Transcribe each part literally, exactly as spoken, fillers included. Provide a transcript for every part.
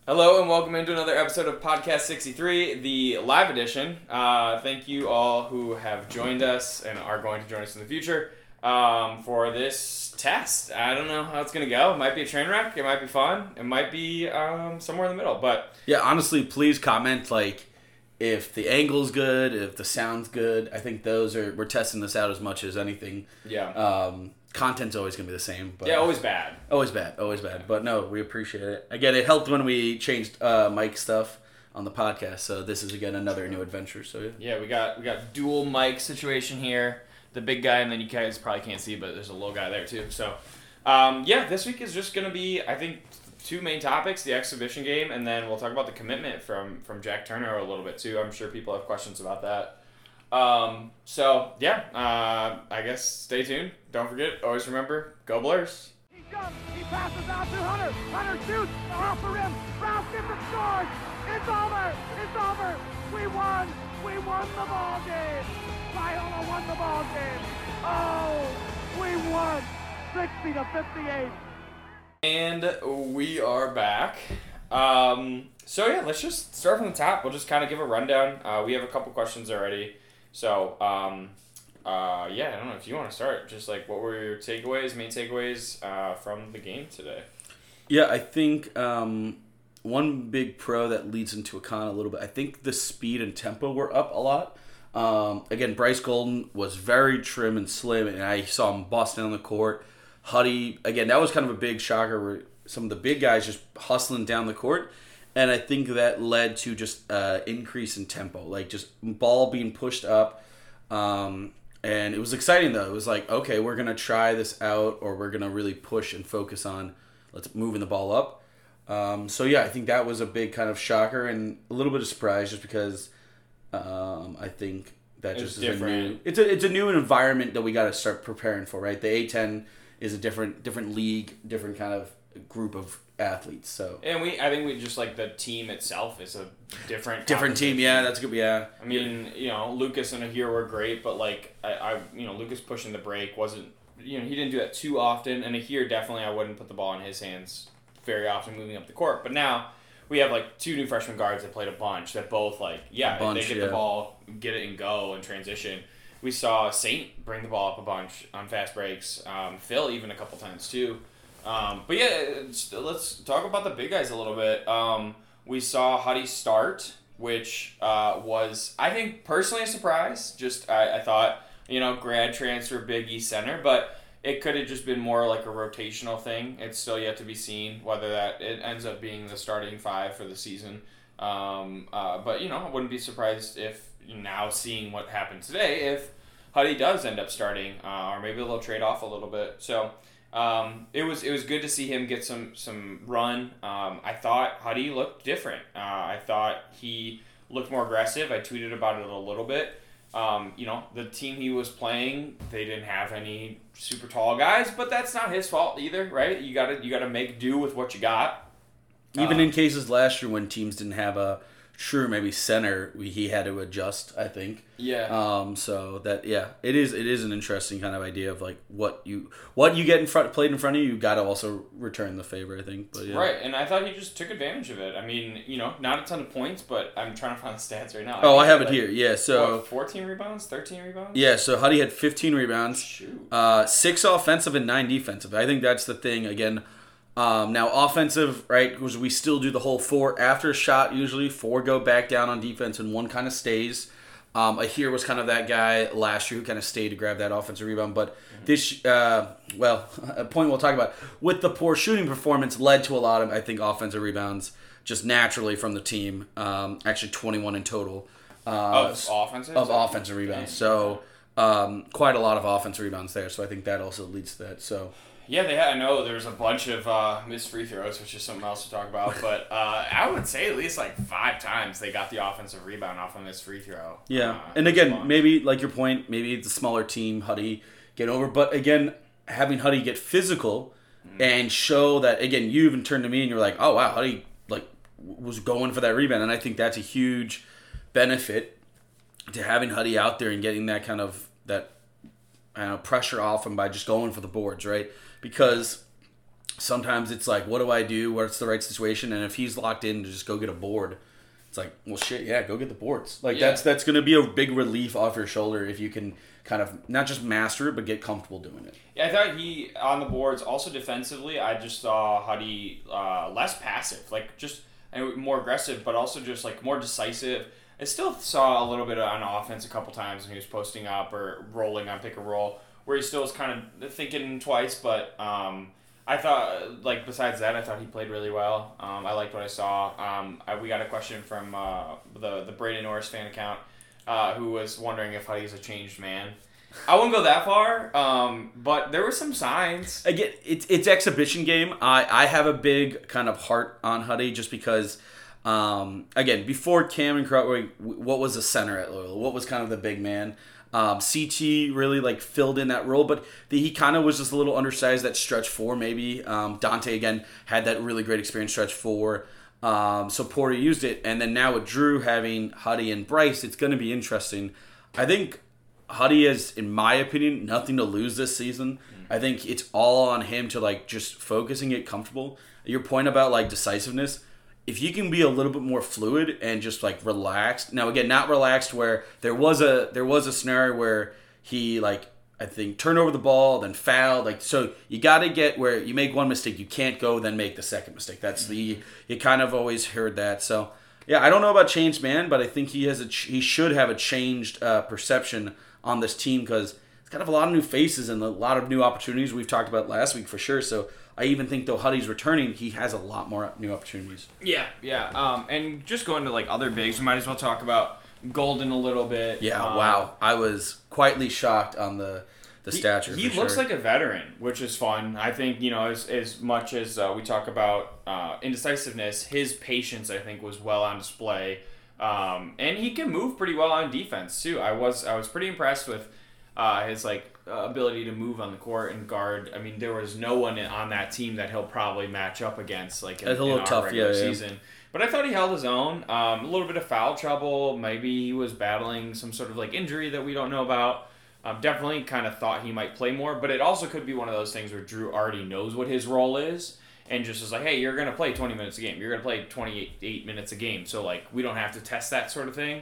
Hello and welcome into another episode of Podcast sixty-three, the live edition. Uh, thank you all who have joined us and are going to join us in the future um, for this test. I don't know how it's going to go. It might be a train wreck. It might be fun. It might be um, somewhere in the middle. But yeah, honestly, please comment like if the angle's good, if the sound's good. I think those are we're testing this out as much as anything. Yeah. Um, content's always gonna be the same. But yeah, always bad. Always bad. Always bad. But no, we appreciate it. Again, it helped when we changed uh, mic stuff on the podcast. So this is again another new adventure. So yeah. Yeah, we got we got dual mic situation here. The big guy, and then you guys probably can't see, but there's a little guy there too. So um, yeah, this week is just gonna be, I think, two main topics: the exhibition game, and then we'll talk about the commitment from from Jack Turner a little bit too. I'm sure people have questions about that. Um, so yeah, uh, I guess stay tuned. Don't forget, always remember, go Blurs. He jumps, he passes out to Hunter. Hunter shoots off the rim. Ralph Gifford scores. It's over. It's over. We won. We won the ball game. Viola won the ball game. Oh, we won. sixty to fifty-eight. And we are back. Um, so yeah, let's just start from the top. We'll just kind of give a rundown. Uh, we have a couple questions already. So, um, uh, yeah, I don't know if you want to start. Just like, what were your takeaways, main takeaways uh, from the game today? Yeah, I think um, one big pro that leads into a con a little bit. I think the speed and tempo were up a lot. Um, again, Bryce Golden was very trim and slim, and I saw him busting on the court. Huddy, again, that was kind of a big shocker where some of the big guys just hustling down the court. And I think that led to just uh, increase in tempo, like just ball being pushed up. Um, and it was exciting, though. It was like, okay, we're going to try this out, or we're going to really push and focus on let's moving the ball up. Um, so, yeah, I think that was a big kind of shocker and a little bit of surprise just because um, I think that It's just is different. a new it's a, it's a new environment that we got to start preparing for, right? The A ten is a different different league, different kind of group of athletes. So And we, I think we just like the team itself is a different different team, yeah, that's good. Yeah, I mean, you know, Lucas and Ahir were great, but like I, I, you know, Lucas pushing the break wasn't, you know, he didn't do that too often, and Ahir definitely I wouldn't put the ball in his hands very often moving up the court. But now we have like two new freshman guards that played a bunch that both like yeah, bunch, if they get yeah. the ball, get it and go and transition. We saw Saint bring the ball up a bunch on fast breaks. Um, Phil even a couple times too. Um, but yeah, it's, let's talk about the big guys a little bit. Um, we saw Huddy start, which uh, was, I think, personally a surprise. Just I, I thought, you know, grad transfer, Big East center, but it could have just been more like a rotational thing. It's still yet to be seen whether that it ends up being the starting five for the season. Um, uh, but, you know, I wouldn't be surprised if now seeing what happened today, if Huddy does end up starting, uh, or maybe they'll trade off a little bit. So um, it was it was good to see him get some some run. Um, I thought Huddy looked different. Uh, I thought he looked more aggressive. I tweeted about it a little bit. Um, you know, the team he was playing, they didn't have any super tall guys, but that's not his fault either, right? You gotta you gotta make do with what you got. even Um, in cases last year when teams didn't have a true maybe center, we, he had to adjust. I think. Yeah. Um. So that yeah, it is it is an interesting kind of idea of like what you what you get in front played in front of you, you got to also return the favor. I think. But yeah. Right, and I thought he just took advantage of it. I mean, you know, not a ton of points, but I'm trying to find the stats right now. Oh, I think have it like, here. Yeah. So what, fourteen rebounds, thirteen rebounds? yeah. So Huddy had fifteen rebounds. Shoot. Uh, six offensive and nine defensive. I think that's the thing. Again, um, now offensive, right? Because we still do the whole four after a shot. Usually, four go back down on defense, and one kind of stays. Um, Ahir was kind of that guy last year who kind of stayed to grab that offensive rebound. But mm-hmm. this, uh, well, a point we'll talk about with the poor shooting performance led to a lot of, I think, offensive rebounds just naturally from the team. Um, actually, twenty-one in total. Uh, Of offensive? Of offensive rebounds. So um, quite a lot of offensive rebounds there. So I think that also leads to that. So Yeah, they had, I know there's a bunch of uh, missed free throws, which is something else to talk about. But uh, I would say at least like five times they got the offensive rebound off of this free throw. yeah, Uh, and again, maybe like your point, maybe the smaller team, Huddy, get over. But again, having Huddy get physical mm-hmm. and show that, again, you even turned to me and you're like, oh wow, Huddy like was going for that rebound, and I think that's a huge benefit to having Huddy out there and getting that kind of that I don't know, pressure off him by just going for the boards, right? Because sometimes it's like, what do I do? What's the right situation? And if he's locked in to just go get a board, it's like, well, shit, yeah, go get the boards. Like Yeah. that's that's going to be a big relief off your shoulder if you can kind of not just master it, but get comfortable doing it. Yeah, I thought he, on the boards, also defensively, I just saw Huddy uh, less passive, like just and more aggressive, but also just like more decisive. I still saw a little bit on offense a couple times when he was posting up or rolling on pick and roll, where he still was kind of thinking twice, but um, I thought, like, besides that, I thought he played really well. Um, I liked what I saw. Um, I, we got a question from uh, the, the Braden Norris fan account, uh, who was wondering if Huddy's a changed man. I wouldn't go that far, um, but there were some signs. Again, it's it's exhibition game. I, I have a big kind of heart on Huddy just because, um, again, before Cam and Crutwig, what was the center at Loyola? What was kind of the big man? Um, C T really like filled in that role, but the, he kind of was just a little undersized at stretch four maybe. Um, Dante, again, had that really great experience stretch four. Um, so Porter used it. And then now with Drew having Huddy and Bryce, it's going to be interesting. I think Huddy has, in my opinion, nothing to lose this season. Mm-hmm. I think it's all on him to like just focus and get comfortable. Your point about like decisiveness, if you can be a little bit more fluid and just like relaxed. Now again, not relaxed where there was a there was a scenario where he like I think turned over the ball, then fouled. Like so, you got to get where you make one mistake, you can't go then make the second mistake. That's mm-hmm. the you kind of always heard that. So yeah, I don't know about changed man, but I think he has a he should have a changed uh, perception on this team because it's kind of a lot of new faces and a lot of new opportunities we've talked about last week for sure. So I even think though Huddy's returning, he has a lot more new opportunities. Yeah, yeah. Um, and just going to like other bigs, we might as well talk about Golden a little bit. Yeah, um, wow. I was quietly shocked on the the he, stature. He for looks sure. like a veteran, which is fun. I think, you know, as as much as uh, we talk about uh, indecisiveness, his patience I think was well on display. Um, and he can move pretty well on defense too. I was I was pretty impressed with uh, his like uh, ability to move on the court and guard. I mean, there was no one on that team that he'll probably match up against like in, It's a in little our tough, regular yeah, yeah. season. But I thought he held his own. Um, a little bit of foul trouble. Maybe he was battling some sort of like injury that we don't know about. Um, definitely kind of thought he might play more, but it also could be one of those things where Drew already knows what his role is and just is like, hey, you're going to play twenty minutes a game. You're going to play twenty-eight minutes a game. So, like, we don't have to test that sort of thing.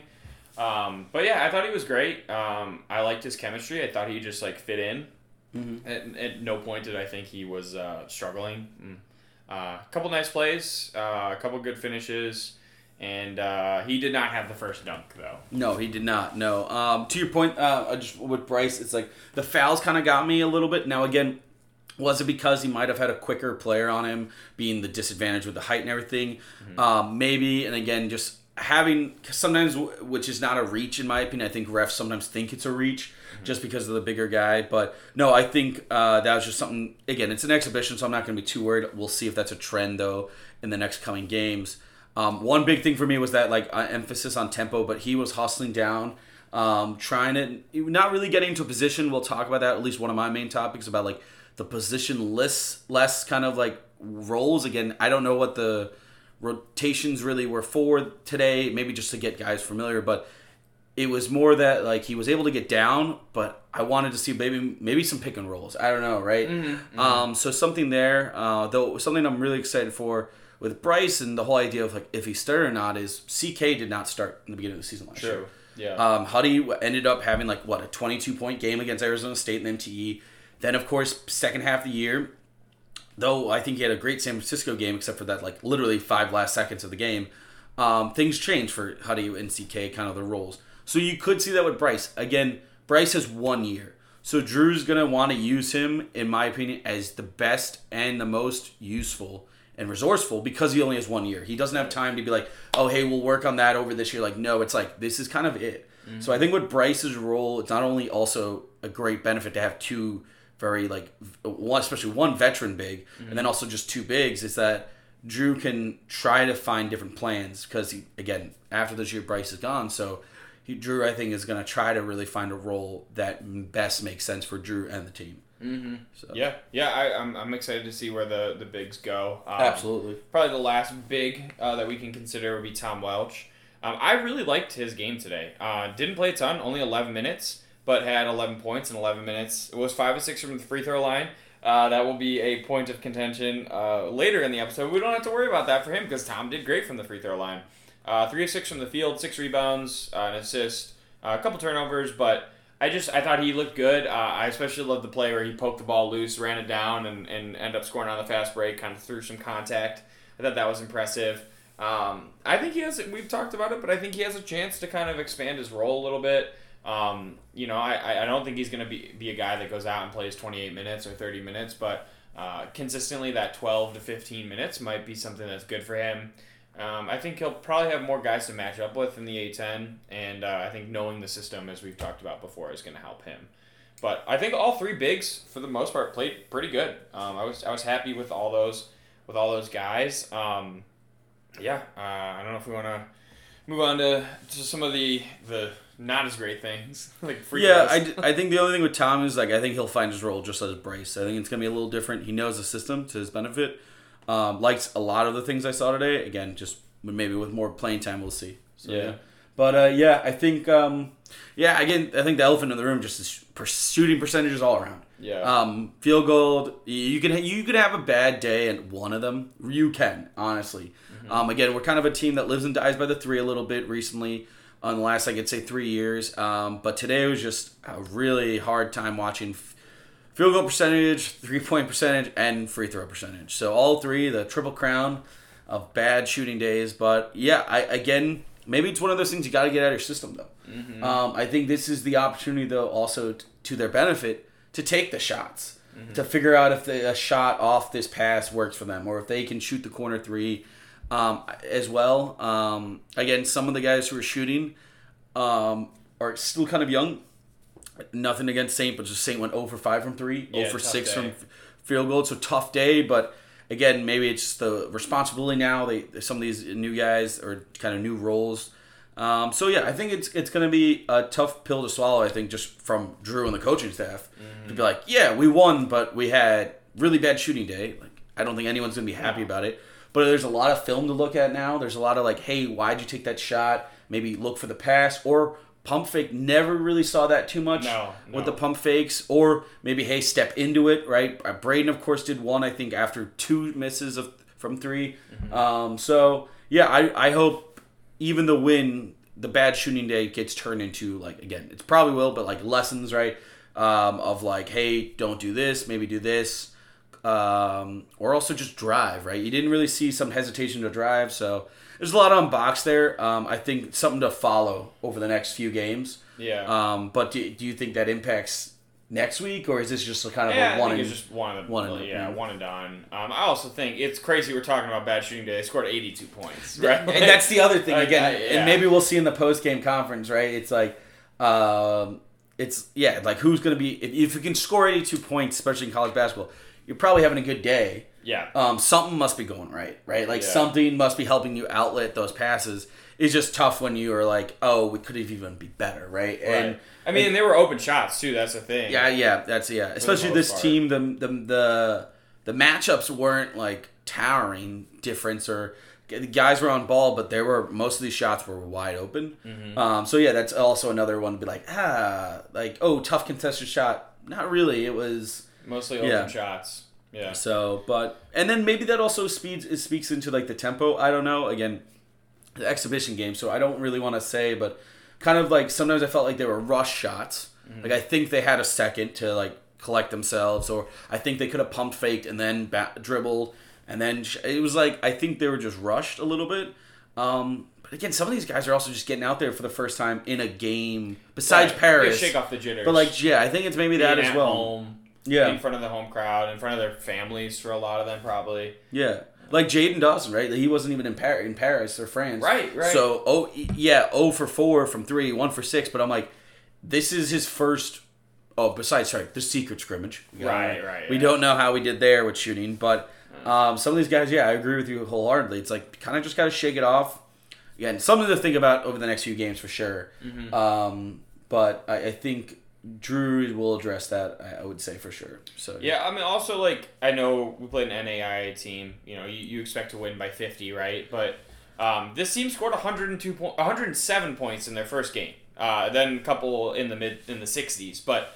Um, but, yeah, I thought he was great. Um, I liked his chemistry. I thought he just, like, fit in. Mm-hmm. At, at no point did I think he was uh, struggling. Mm. Uh, a couple nice plays, uh, a couple good finishes. And uh, he did not have the first dunk, though. No, he did not. No. Um, to your point, uh, I just with Bryce, it's like the fouls kind of got me a little bit. Now, again, was it because he might have had a quicker player on him, being the disadvantage with the height and everything? Mm-hmm. Um, maybe, and again, just having sometimes, which is not a reach in my opinion. I think refs sometimes think it's a reach mm-hmm. just because of the bigger guy. But no, I think uh, that was just something. Again, it's an exhibition, so I'm not going to be too worried. We'll see if that's a trend though in the next coming games. Um, one big thing for me was that like uh, emphasis on tempo, but he was hustling down, um, trying to not really getting into a position. We'll talk about that. At least one of my main topics about like the position-less, less kind of like roles. Again, I don't know what the rotations really were for today. Maybe just to get guys familiar, but it was more that like he was able to get down, but I wanted to see maybe maybe some pick and rolls. I don't know, right? Mm-hmm, mm-hmm. Um, so something there, uh, though something I'm really excited for. With Bryce and the whole idea of like if he started or not is C K did not start in the beginning of the season last True. year. Yeah. Um, Huddy ended up having like what a twenty-two point game against Arizona State in the M T E. Then of course second half of the year, though I think he had a great San Francisco game except for that like literally five last seconds of the game. Um, things changed for Huddy and C K, kind of the roles. So you could see that with Bryce. Again, Bryce has one year. So Drew's gonna want to use him, in my opinion, as the best and the most useful and resourceful because he only has one year. He doesn't have time to be like, oh, hey, we'll work on that over this year. Like, no, it's like, this is kind of it. Mm-hmm. So I think with Bryce's role, it's not only also a great benefit to have two very, like, one, especially one veteran big, mm-hmm. and then also just two bigs, is that Drew can try to find different plans because, he, again, after this year, Bryce is gone. So he, Drew, I think, is going to try to really find a role that best makes sense for Drew and the team. Mm-hmm. So. Yeah, yeah, I, I'm I'm excited to see where the, the bigs go. Um, Absolutely. Probably the last big uh, that we can consider would be Tom Welch. Um, I really liked his game today. Uh, didn't play a ton, only eleven minutes, but had eleven points in eleven minutes. It was five or six from the free throw line. Uh, that will be a point of contention uh, later in the episode. We don't have to worry about that for him because Tom did great from the free throw line. Uh, three of six from the field, six rebounds, uh, an assist, uh, a couple turnovers, but I just I thought he looked good. Uh, I especially loved the play where he poked the ball loose, ran it down, and, and ended up scoring on the fast break, kind of threw some contact. I thought that was impressive. Um, I think he has, we've talked about it, but I think he has a chance to kind of expand his role a little bit. Um, you know, I, I don't think he's going to be, be a guy that goes out and plays twenty-eight minutes or thirty minutes, but uh, consistently that twelve to fifteen minutes might be something that's good for him. Um, I think he'll probably have more guys to match up with in the A ten, and uh, I think knowing the system, as we've talked about before, is going to help him. But I think all three bigs, for the most part, played pretty good. Um, I was I was happy with all those with all those guys. Um, yeah, uh, I don't know if we want to move on to, to some of the the not as great things like free yeah throws. I, I think the only thing with Tom is like I think he'll find his role just as Bryce. I think it's gonna be a little different. He knows the system to his benefit. Um, likes a lot of the things I saw today. Again, just maybe with more playing time, we'll see. So, Yeah. yeah. But uh, yeah, I think um, yeah again I think the elephant in the room just is per- shooting percentages all around. Yeah. Um, field goal. You can you can have a bad day at one of them. You can honestly. Mm-hmm. Um, again, we're kind of a team that lives and dies by the three a little bit recently. On the last, I could say, three years. Um, but today was just a really hard time watching f- field goal percentage, three-point percentage, and free throw percentage. So all three, the triple crown of bad shooting days. But yeah, I again, maybe it's one of those things you got to get out of your system, though. Mm-hmm. Um, I think this is the opportunity, though, also t- to their benefit, to take the shots, mm-hmm. to figure out if the, a shot off this pass works for them, or if they can shoot the corner three. Um, as well. Um, again, some of the guys who are shooting um, are still kind of young. Nothing against Saint, but just Saint went zero for five from three, Yeah, zero for six day. from field goal. So tough day, but again, maybe it's just the responsibility now. They some of these new guys are kind of new roles. Um, so yeah, I think it's it's going to be a tough pill to swallow. I think just from Drew and the coaching staff mm-hmm. to be like, yeah, we won, but we had really bad shooting day. Like I don't think anyone's going to be happy no. about it. But there's a lot of film to look at now. There's a lot of like, hey, why'd you take that shot? Maybe look for the pass. Or pump fake. Never really saw that too much no, no. with the pump fakes. Or maybe, hey, step into it, right? Braden, of course, did one, I think, after two misses of from three. Mm-hmm. Um, so, yeah, I, I hope even the win, the bad shooting day gets turned into, like, again, it probably will, but like lessons, right? Um, of like, hey, don't do this, maybe do this. Um, or also just drive, right? You didn't really see some hesitation to drive, so there's a lot on box there. Um, I think something to follow over the next few games. Yeah. Um, but do, do you think that impacts next week, or is this just a kind of yeah, a one I think and it's just one and one and yeah, and, one and done. Um, I also think it's crazy we're talking about bad shooting day. They scored eighty-two points, right? And that's the other thing like, again, uh, yeah. and maybe we'll see in the post game conference, right? It's like, um, it's yeah, like who's going to be if, if you can score eighty-two points, especially in college basketball. You're probably having a good day. Yeah. Um, something must be going right, right? Like yeah. something must be helping you outlet those passes. It's just tough when you are like, oh, we could have even be better, right? Right. And I mean, and they were open shots too. That's the thing. yeah, yeah, that's yeah. Especially this part. team, the the the the matchups weren't like towering difference, or the guys were on ball, but there were most of these shots were wide open. Mm-hmm. Um, so yeah, that's also another one to be like, ah, like oh, tough contested shot. Not really. It was. Mostly open yeah. shots. Yeah. So, but and then maybe that also speeds it speaks into like the tempo. I don't know. Again, the exhibition game. So I don't really want to say, but kind of like sometimes I felt like they were rush shots. Mm-hmm. Like I think they had a second to like collect themselves, or I think they could have pumped faked and then bat- dribbled, and then sh- it was like I think they were just rushed a little bit. Um, but again, some of these guys are also just getting out there for the first time in a game. Besides right. Paris, Yeah, shake off the jitters. but like yeah, I think it's maybe Being that as at well. Home. Yeah, in front of the home crowd, in front of their families for a lot of them, probably. Yeah, like Jaden Dawson, right? He wasn't even in Paris, in Paris or France, right? Right. So, oh yeah, oh for four from three, one for six. But I'm like, this is his first. Oh, besides, sorry, the secret scrimmage. You know, right, right. We yeah. don't know how we did there with shooting, but um, some of these guys, yeah, I agree with you wholeheartedly. It's like kind of just got to shake it off. Again, something to think about over the next few games for sure. Mm-hmm. Um, but I, I think. Drew will address that, I would say, for sure. So yeah. yeah, I mean, also, like, I know we played an N A I A team. You know, you, you expect to win by fifty, right? But um, this team scored one hundred two po- one hundred seven points in their first game. Uh, then a couple in the mid in the sixties. But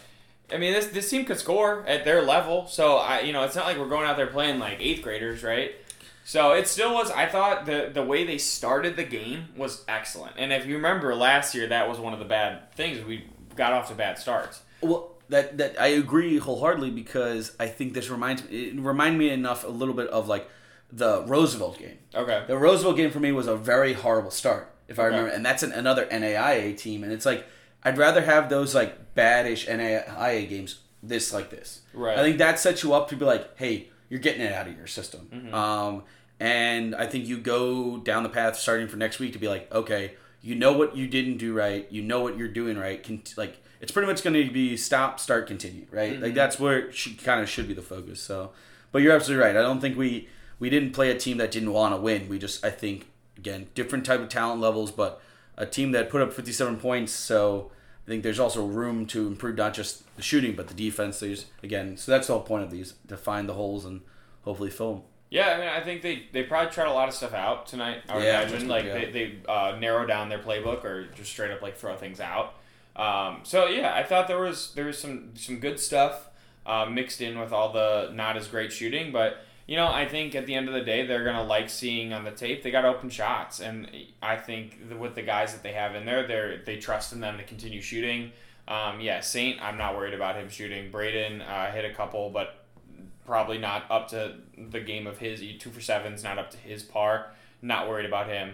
I mean, this this team could score at their level, so I, you know, it's not like we're going out there playing like eighth graders, right? So it still was. I thought the the way they started the game was excellent, and if you remember last year, that was one of the bad things. We got off to bad starts. Well, that that I agree wholeheartedly because I think this reminds it reminded me enough a little bit of like the Roosevelt game. Okay. The Roosevelt game for me was a very horrible start, if I Okay. remember, and that's an, another N A I A team, and it's like I'd rather have those like bad-ish N A I A games this like this. Right. I think that sets you up to be like, hey, you're getting it out of your system. Mm-hmm. Um, and I think you go down the path starting for next week to be like, okay, you know what you didn't do right, you know what you're doing right. Con- like it's pretty much going to be stop, start, continue, right? Mm-hmm. Like that's where it should, kind of should be the focus. So, but you're absolutely right. I don't think we we didn't play a team that didn't want to win. We just I think again different type of talent levels, but a team that put up fifty-seven points. So I think there's also room to improve not just the shooting but the defense. There's again, so that's the whole point of these to find the holes and hopefully fill them. Yeah, I mean, I think they, they probably tried a lot of stuff out tonight. I would Yeah, imagine, like yeah. they they uh, narrow down their playbook or just straight up like throw things out. Um, so yeah, I thought there was there was some some good stuff uh, mixed in with all the not as great shooting, but you know, I think at the end of the day they're gonna like seeing on the tape they got open shots, and I think with the guys that they have in there, they they trust in them to continue shooting. Um, yeah, Saint, I'm not worried about him shooting. Braden uh, hit a couple, but probably not up to the game of his two for sevens, not up to his par. Not worried about him.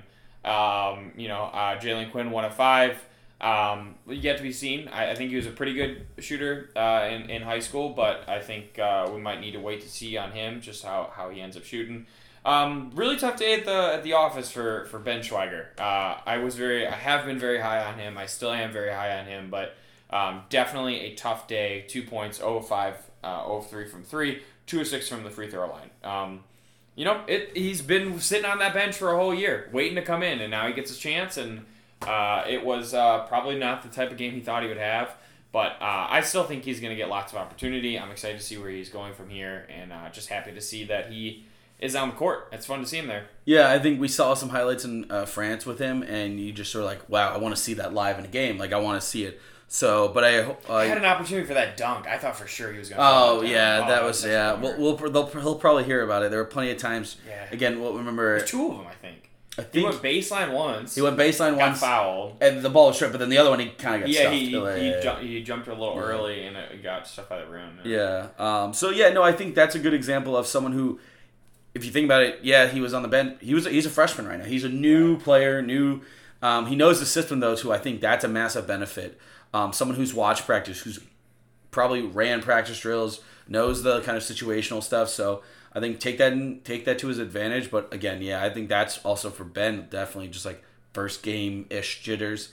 Um, you know, uh, Jalen Quinn one of five. Um, yet to be seen. I, I think he was a pretty good shooter uh, in in high school, but I think uh, we might need to wait to see on him just how, how he ends up shooting. Um, really tough day at the at the office for, for Ben Schweiger. Uh, I was very I have been very high on him. I still am very high on him, but um, definitely a tough day. Two points, zero of five, uh, zero of three from three. Two or six from the free throw line. Um, you know, it. He's been sitting on that bench for a whole year, waiting to come in, and now he gets his chance. And uh, it was uh, probably not the type of game he thought he would have, but uh, I still think he's going to get lots of opportunity. I'm excited to see where he's going from here, and uh, just happy to see that he is on the court. It's fun to see him there. Yeah, I think we saw some highlights in uh, France with him, and you just sort of like, wow, I want to see that live in a game. Like I want to see it. So, but I, uh, I had an opportunity for that dunk. I thought for sure he was going to. Oh yeah, that was yeah. We'll, we'll they'll, he'll probably hear about it. There were plenty of times. Yeah. Again, we'll remember. There's two of them, I think. I He think went baseline once. he went baseline got once, fouled. and the ball was stripped. But then the other one, he kind of got Yeah, stuffed. he Yeah, he, yeah, ju- he jumped a little Yeah. early and it got stuff by the rim. yeah. Um. So yeah, no, I think that's a good example of someone who, if you think about it, yeah, he was on the bench. He was he's a freshman right now. He's a new player, new. Um, he knows the system though, too. I think that's a massive benefit. Um, someone who's watched practice, who's probably ran practice drills, knows the kind of situational stuff. So I think take that in, take that to his advantage. But again, yeah, I think that's also for Ben definitely just like first game ish jitters.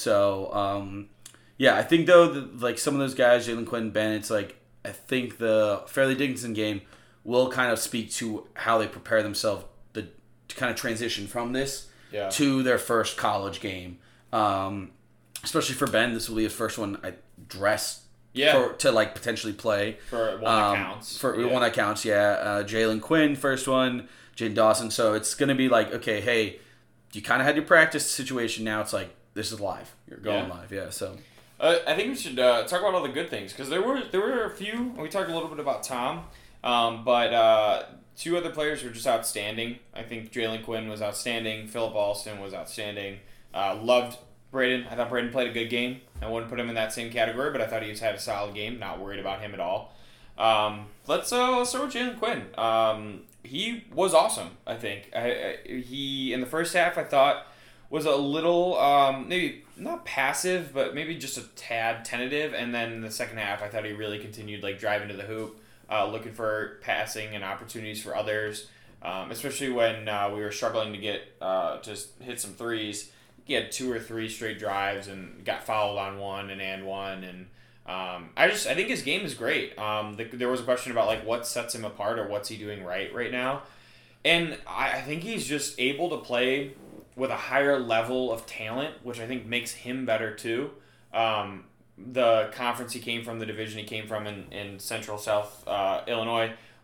So um, yeah, I think though that, like some of those guys, Jalen Quinn, Ben, it's like I think the Fairleigh Dickinson game will kind of speak to how they prepare themselves to, to kind of transition from this Yeah. to their first college game. Um, especially for Ben, this will be his first one I dressed Yeah. for, to like potentially play. For one Um, that counts. For yeah. one that counts, yeah. Uh, Jalen Quinn, first one. Jaden Dawson. So it's going to be like, okay, hey, you kind of had your practice situation. Now it's like, this is live. You're going Yeah. live. Yeah, so. Uh, I think we should uh, talk about all the good things because there were there were a few. We talked a little bit about Tom, um, but uh, two other players were just outstanding. I think Jalen Quinn was outstanding. Philip Alston was outstanding. Uh, loved Braden. I thought Braden played a good game. I wouldn't put him in that same category, but I thought he had a solid game. Not worried about him at all. Um, let's uh, let's start with Jalen Quinn. Um, he was awesome. I think I, I, he in the first half I thought was a little um, maybe not passive, but maybe just a tad tentative. And then in the second half, I thought he really continued like driving to the hoop, uh, looking for passing and opportunities for others. Um, especially when uh, we were struggling to get uh, just hit some threes. He had two or three straight drives and got fouled on one and and one and. Um, I just I think his game is great. Um, the, there was a question about like what sets him apart or what's he doing right right now, and I, I think he's just able to play with a higher level of talent, which I think makes him better too. Um, the conference he came from, the division he came from in, in Central South uh, Illinois,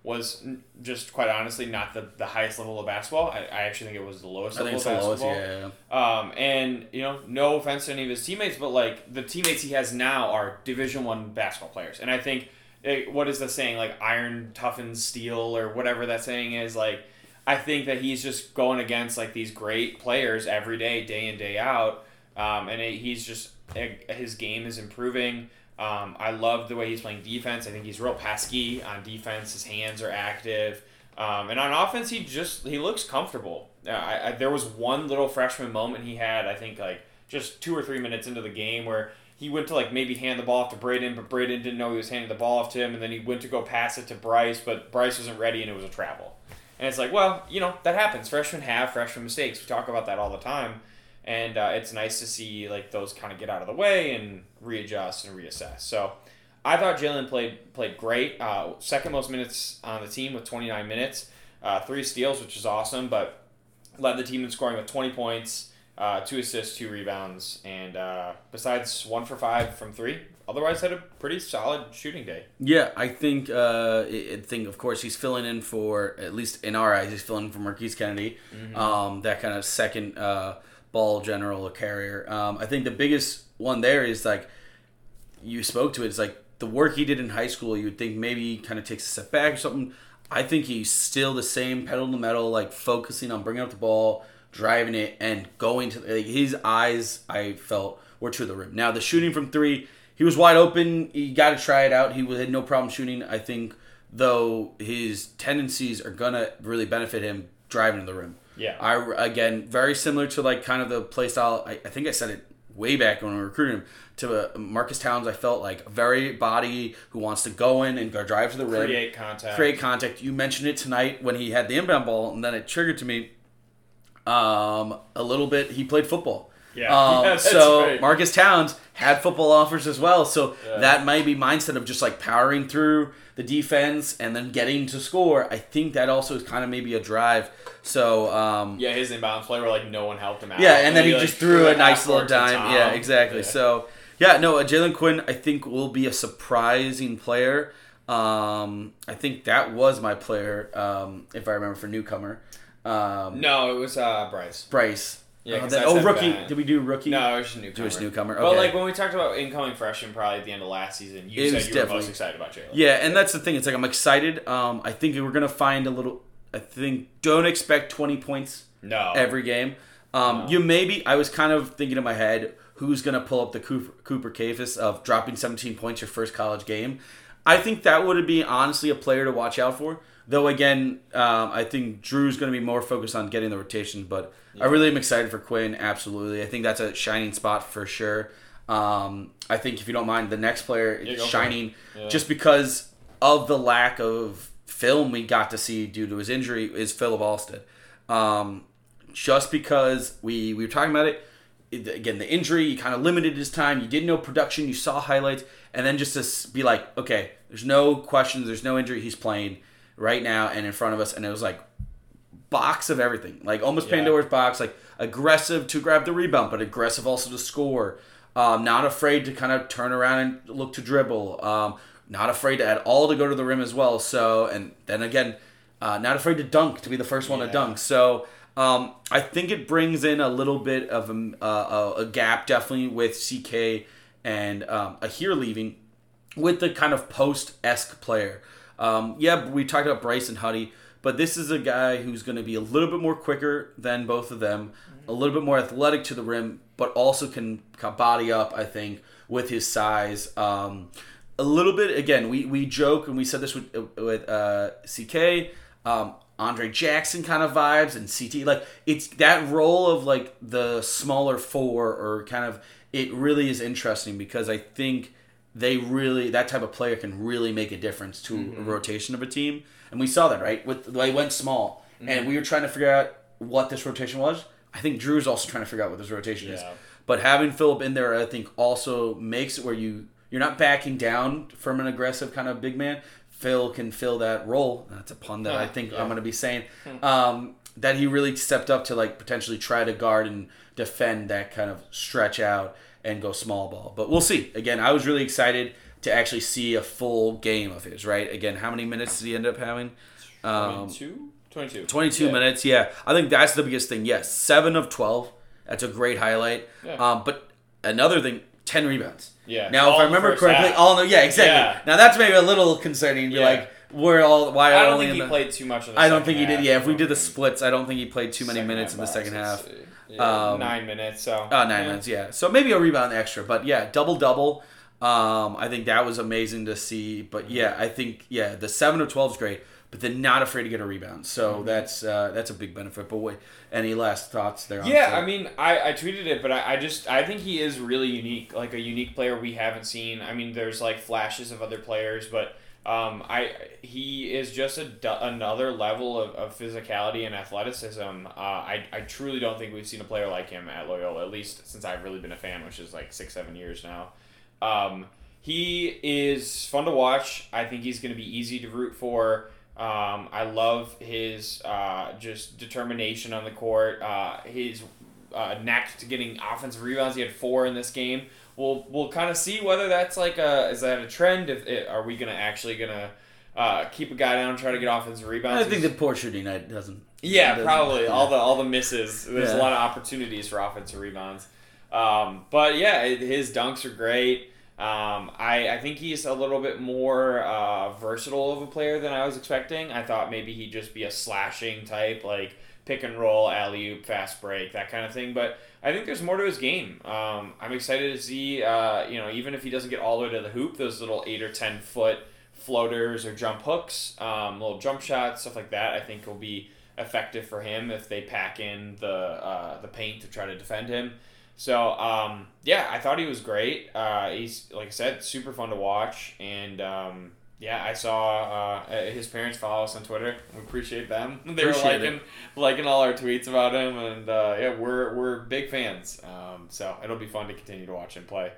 was n- just quite honestly not the, the highest level of basketball. I, I actually think it was the lowest I level think of it's the basketball. lowest, yeah, yeah. Um, and you know, no offense to any of his teammates, but like the teammates he has now are Division One basketball players, and I think it, what is the saying, like iron toughens steel or whatever that saying is, like I think that he's just going against like these great players every day, day in day out, um, and it, he's just his game is improving. Um, I love the way he's playing defense. I think he's real pesky on defense. His hands are active. Um, and on offense, he just he looks comfortable. Uh, I, I, there was one little freshman moment he had, I think, like just two or three minutes into the game where he went to like maybe hand the ball off to Braden, but Braden didn't know he was handing the ball off to him, and then he went to go pass it to Bryce, but Bryce wasn't ready, and it was a travel. And it's like, well, you know, that happens. Freshmen have freshman mistakes. We talk about that all the time. And uh, it's nice to see like those kind of get out of the way and readjust and reassess. So I thought Jalen played played great. Uh, second most minutes on the team with twenty-nine minutes. Uh, three steals, which is awesome, but led the team in scoring with twenty points, uh, two assists, two rebounds, and uh, besides one for five from three, otherwise had a pretty solid shooting day. Yeah, I think, uh, I think of course, he's filling in for, at least in our eyes, he's filling in for Marquise Kennedy, mm-hmm. um, that kind of second uh, ball general or carrier. Um, I think the biggest one there is like, you spoke to it, it's like the work he did in high school, you would think maybe he kind of takes a step back or something. I think he's still the same pedal to the metal, like focusing on bringing up the ball, driving it, and going to, like, his eyes, I felt, were to the rim. Now, the shooting from three, he was wide open. He got to try it out. He had no problem shooting. I think, though, his tendencies are going to really benefit him driving to the rim. Yeah. I, again, very similar to like kind of the play style. I, I think I said it way back when we were recruiting him. To uh, Marcus Towns, I felt like very body who wants to go in and go drive to the rim. Create contact. Create contact. You mentioned it tonight when he had the inbound ball, and then it triggered to me um, a little bit. He played football. Yeah. Um, yeah that's so right. Marcus Towns had football offers as well. So yeah. that might be mindset of just like powering through the defense and then getting to score. I think that also is kind of maybe a drive. So um, yeah, his inbound play where like no one helped him out. Yeah, and, and then he, he just like, threw, threw a nice little half-court to dime. Tom. Yeah, exactly. Yeah. So yeah, no, Jalen Quinn I think will be a surprising player. Um, I think that was my player, um, if I remember, for newcomer. Um, no, it was uh, Bryce. Bryce. Yeah, uh, because then, I oh, said rookie. that. Did we do rookie? No, it was just newcomer. Jewish newcomer. Okay. But like when we talked about incoming freshman, probably at the end of last season, you It said was you were definitely- most excited about Jalen. Yeah, and that's the thing. It's like I'm excited. Um, I think we're gonna find a little. I think don't expect twenty points No. every game. Um, No. You maybe. I was kind of thinking in my head, who's gonna pull up the Cooper, Cooper Cafis of dropping seventeen points your first college game? I think that would be honestly a player to watch out for. Though again, um, I think Drew's going to be more focused on getting the rotation. But yeah. I really am excited for Quinn. Absolutely, I think that's a shining spot for sure. Um, I think if you don't mind, the next player is yeah, shining yeah. just because of the lack of film we got to see due to his injury is Philip Alsted. Um, just because we we were talking about it. Again, the injury, you kind of limited his time. You didn't know production. You saw highlights. And then just to be like, okay, there's no questions. There's no injury. He's playing right now and in front of us. And it was like box of everything. Like almost yeah. Pandora's box. Like aggressive to grab the rebound, but aggressive also to score. Um, not afraid to kind of turn around and look to dribble. Um, not afraid to at all to go to the rim as well. So, and then again, uh, not afraid to dunk, to be the first one yeah. to dunk. So, Um, I think it brings in a little bit of a, uh, a gap, definitely with C K and um, Ahir leaving, with the kind of post-esque player. Um, yeah, we talked about Bryce and Huddy, but this is a guy who's going to be a little bit more quicker than both of them, a little bit more athletic to the rim, but also can body up, I think, with his size. Um, a little bit, again, we, we joke, and we said this with, with uh, C K, um, Andre Jackson kind of vibes, and C T, like it's that role of like the smaller four, or kind of, it really is interesting because I think they really, that type of player can really make a difference to mm-hmm. a rotation of a team, and we saw that, right? With they went small, mm-hmm. and we were trying to figure out what this rotation was. I think Drew's also trying to figure out what this rotation yeah. is, but having Philip in there, I think also makes it where you you're not backing down from an aggressive kind of big man. Phil can fill that role. That's a pun that yeah, I think yeah. I'm going to be saying. Um, that he really stepped up to like potentially try to guard and defend that kind of stretch out and go small ball. But we'll see. Again, I was really excited to actually see a full game of his, right? Again, how many minutes did he end up having? Um, twenty-two? twenty-two. twenty-two yeah. minutes, yeah. I think that's the biggest thing. Yes, seven of twelve. That's a great highlight. Yeah. Um, but another thing, ten rebounds. Yeah. Now, all if I remember correctly, half. all in the, yeah, exactly. Yeah. Now that's maybe a little concerning. Be Yeah. like, we're all why are I don't only think in he the, played too much in the I don't second think he did. half. Yeah, if we did the splits, I don't think he played too many Second minutes in the half second box, half. let's see. Yeah, Um, nine minutes, so. Oh, nine yeah. minutes, yeah. So maybe a rebound extra, but yeah, double double. Um, I think that was amazing to see. But yeah, I think yeah, the seven of twelve is great, but they're not afraid to get a rebound. So Mm-hmm. that's uh, that's a big benefit. But wait, any last thoughts there? on Yeah, Phil? I mean, I, I tweeted it, but I, I just I think he is really unique, like a unique player we haven't seen. I mean, there's like flashes of other players, but um, I he is just a, another level of, of physicality and athleticism. Uh, I I truly don't think we've seen a player like him at Loyola, at least since I've really been a fan, which is like six seven years now. Um, he is fun to watch. I think he's going to be easy to root for. Um, I love his uh, just determination on the court. Uh, his uh, knack to getting offensive rebounds. He had four in this game. We'll we'll kind of see whether that's like a is that a trend? If it, are we gonna actually gonna uh, keep a guy down and try to get offensive rebounds? I think the poor shooting night doesn't. Yeah, doesn't- probably yeah. all the all the misses. There's Yeah. a lot of opportunities for offensive rebounds. Um, but yeah, it- his dunks are great. Um, I, I think he's a little bit more uh, versatile of a player than I was expecting. I thought maybe he'd just be a slashing type, like pick and roll, alley-oop, fast break, that kind of thing. But I think there's more to his game. Um, I'm excited to see, uh, you know, even if he doesn't get all the way to the hoop, those little eight or ten foot floaters or jump hooks, um, little jump shots, stuff like that, I think will be effective for him if they pack in the uh, the paint to try to defend him. So, um, yeah, I thought he was great. Uh, he's, like I said, super fun to watch. And, um, yeah, I saw uh, his parents follow us on Twitter. We appreciate them. They Appreciate were liking it. liking all our tweets about him. And, uh, yeah, we're we're big fans. Um, so it'll be fun to continue to watch him play.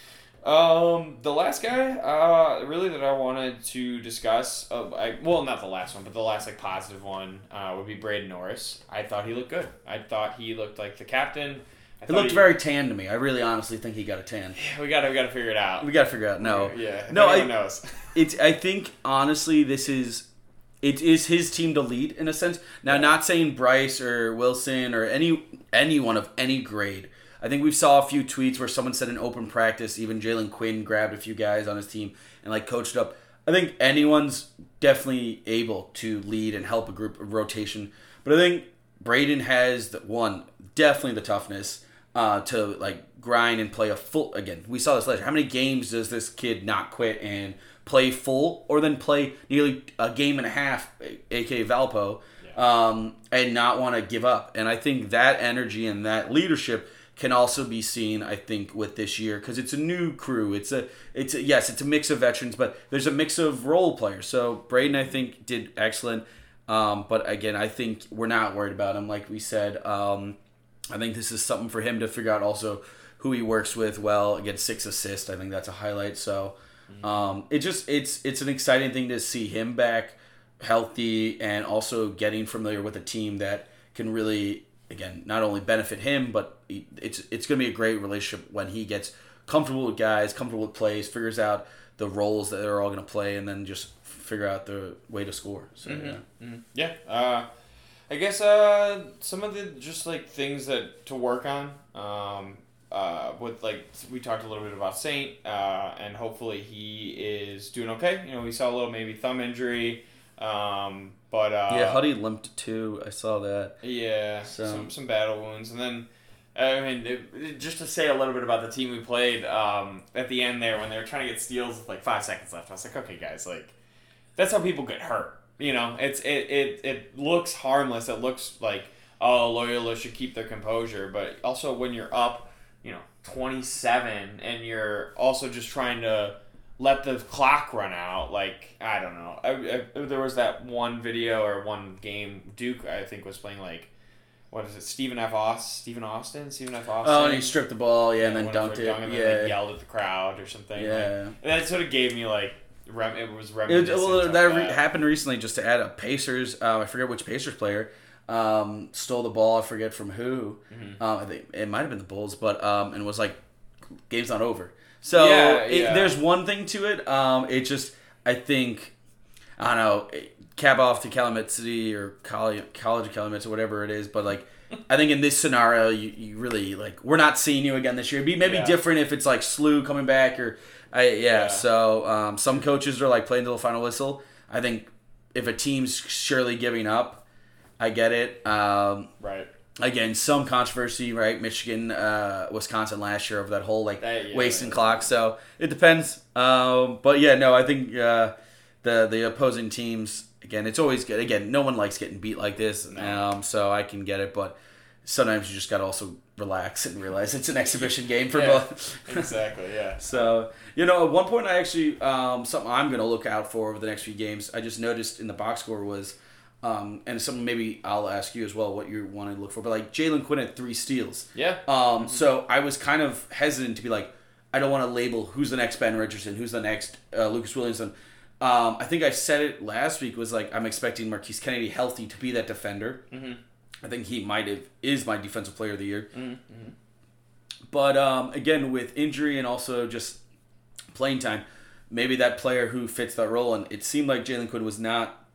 Um, the last guy, uh, really that I wanted to discuss, uh, I, well, not the last one, but the last like positive one, uh, would be Braden Norris. I thought he looked good. I thought he looked like the captain. I It thought looked he- very tan to me. I really honestly think he got a tan. We gotta, we gotta figure it out. We got to figure out. No, Yeah. no, Anyone I, knows. It's. I think honestly, this is. It is his team to lead in a sense. Now, not saying Bryce or Wilson or any anyone of any grade. I think we saw a few tweets where someone said in open practice, even Jalen Quinn grabbed a few guys on his team and like coached up. I think anyone's definitely able to lead and help a group of rotation. But I think Braden has the one, definitely the toughness uh, to like grind and play a full. Again, we saw this last year. How many games does this kid not quit and play full, or then play nearly a game and a half, aka Valpo, Yeah. um, and not want to give up? And I think that energy and that leadership can also be seen, I think, with this year, because it's a new crew. It's a, it's a, yes, it's a mix of veterans, but there's a mix of role players. So Braden, I think, did excellent. Um, but again, I think we're not worried about him, like we said. Um, I think this is something for him to figure out also who he works with well. Again, six assists. I think that's a highlight. So um, it just it's it's an exciting thing to see him back healthy and also getting familiar with a team that can really, again, not only benefit him, but it's it's going to be a great relationship when he gets comfortable with guys, comfortable with plays, figures out the roles that they're all going to play, and then just figure out the way to score. So Mm-hmm. yeah. Mm-hmm. Yeah. Uh, I guess uh, some of the just like things that to work on. Um, uh, with like we talked a little bit about Saint, uh, and hopefully he is doing okay. You know, we saw a little maybe thumb injury, um, but uh, Yeah, Huddy limped too. I saw that. Yeah, So- some some battle wounds, and then I mean, it, it- just to say a little bit about the team we played um, at the end there when they were trying to get steals with like five seconds left. I was like, okay, guys, like that's how people get hurt. You know, it's it it, it looks harmless. It looks like oh, Loyola should keep their composure, but also when you're up, you know, twenty-seven, and you're also just trying to let the clock run out. Like, I don't know. I, I, there was that one video or one game Duke, I think, was playing like, what is it, Stephen F. Austin? Stephen Austin? Stephen F. Austin? Oh, and he stripped the ball, yeah, and then went for dunked a it. dunk and then, Yeah. like, yelled at the crowd or something. Yeah. Like, and that sort of gave me like, rem- it was It, reminiscent well, of that that. re- happened recently. Just to add up, Pacers. Uh, I forget which Pacers player um, stole the ball. I forget from who. Mhm. Um, I think it might have been the Bulls, but um, and was like game's not over. So Yeah, it, yeah. there's one thing to it. Um, it just I think I don't know. Cap off to Calumet City or College, College of Calumet or whatever it is, but like I think in this scenario, you, you really like we're not seeing you again this year. It'd be maybe Yeah. different if it's like Slew coming back or I yeah. Yeah. So um, some coaches are like playing to the final whistle. I think if a team's surely giving up, I get it. Um, Right. Again, some controversy, right? Michigan, uh, Wisconsin last year over that whole like That- yeah, wasting yeah. clock. So it depends. Um, but yeah, no, I think uh, the the opposing teams. Again, it's always good. Again, no one likes getting beat like this, No. um, so I can get it. But sometimes you just got to also relax and realize it's an exhibition game for Yeah, both. exactly, yeah. So, you know, at one point I actually, um, something I'm going to look out for over the next few games, I just noticed in the box score was, um, and something maybe I'll ask you as well what you want to look for, but like Jalen Quinn had three steals. Yeah. Um, so I was kind of hesitant to be like, I don't want to label who's the next Ben Richardson, who's the next uh, Lucas Williamson. Um, I think I said it last week was like I'm expecting Marquise Kennedy healthy to be that defender. Mm-hmm. I think he might have is my defensive player of the year. Mm-hmm. But um, again, with injury and also just playing time, maybe that player who fits that role. And it seemed like Jalen Quinn was not